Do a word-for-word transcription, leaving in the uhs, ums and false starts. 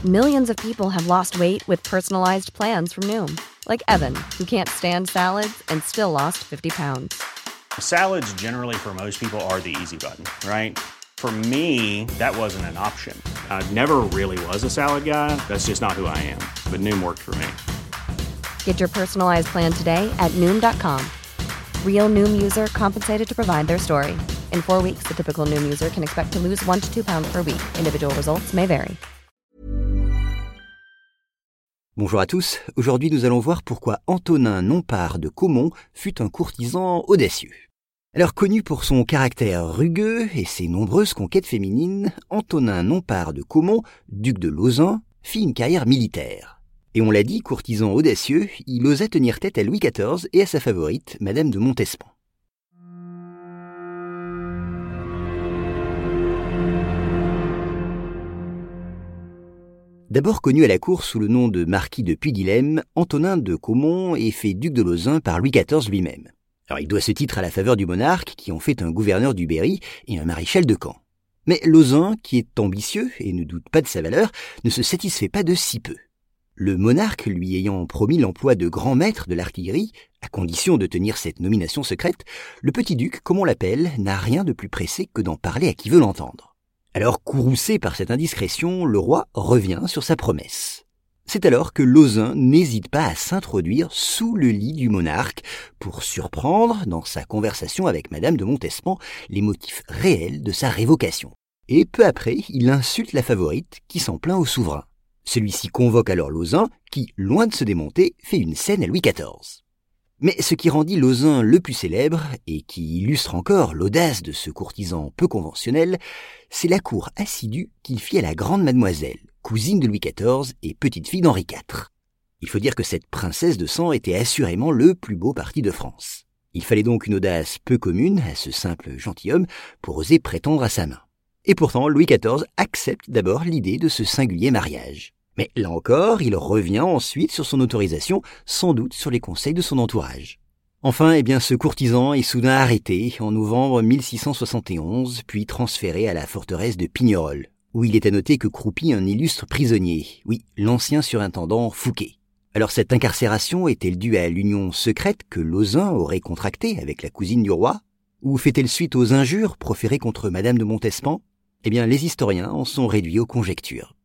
Millions of people have lost weight with personalized plans from Noom. Like Evan, who can't stand salads and still lost fifty pounds. Salads generally for most people are the easy button, right? For me, that wasn't an option. I never really was a salad guy. That's just not who I am. But Noom worked for me. Get your personalized plan today at Noom dot com. Real Noom user compensated to provide their story. In four weeks, the typical Noom user can expect to lose one to two pounds per week. Individual results may vary. Bonjour à tous, aujourd'hui nous allons voir pourquoi Antonin Nompart de Caumont fut un courtisan audacieux. Alors connu pour son caractère rugueux et ses nombreuses conquêtes féminines, Antonin Nompart de Caumont, duc de Lauzun, fit une carrière militaire. Et on l'a dit, courtisan audacieux, il osa tenir tête à Louis quatorze et à sa favorite, Madame de Montespan. D'abord connu à la cour sous le nom de marquis de Puy-Guilhem, Antonin de Caumont est fait duc de Lauzun par Louis quatorze lui-même. Alors il doit ce titre à la faveur du monarque qui en fait un gouverneur du Berry et un maréchal de camp. Mais Lauzun, qui est ambitieux et ne doute pas de sa valeur, ne se satisfait pas de si peu. Le monarque lui ayant promis l'emploi de grand maître de l'artillerie, à condition de tenir cette nomination secrète, le petit duc, comme on l'appelle, n'a rien de plus pressé que d'en parler à qui veut l'entendre. Alors, courroucé par cette indiscrétion, le roi revient sur sa promesse. C'est alors que Lauzun n'hésite pas à s'introduire sous le lit du monarque pour surprendre, dans sa conversation avec Madame de Montespan, les motifs réels de sa révocation. Et peu après, il insulte la favorite qui s'en plaint au souverain. Celui-ci convoque alors Lauzun qui, loin de se démonter, fait une scène à Louis quatorze. Mais ce qui rendit Lauzun le plus célèbre, et qui illustre encore l'audace de ce courtisan peu conventionnel, c'est la cour assidue qu'il fit à la grande mademoiselle, cousine de Louis quatorze et petite-fille d'Henri quatre. Il faut dire que cette princesse de sang était assurément le plus beau parti de France. Il fallait donc une audace peu commune à ce simple gentilhomme pour oser prétendre à sa main. Et pourtant, Louis quatorze accepte d'abord l'idée de ce singulier mariage. Mais là encore, il revient ensuite sur son autorisation, sans doute sur les conseils de son entourage. Enfin, eh bien, ce courtisan est soudain arrêté en novembre mille six cent soixante et onze, puis transféré à la forteresse de Pignerol, où il est à noter que croupit un illustre prisonnier, oui, l'ancien surintendant Fouquet. Alors cette incarcération est-elle due à l'union secrète que Lauzun aurait contractée avec la cousine du roi? Ou fait-elle suite aux injures proférées contre Madame de Montespan? Eh bien, les historiens en sont réduits aux conjectures.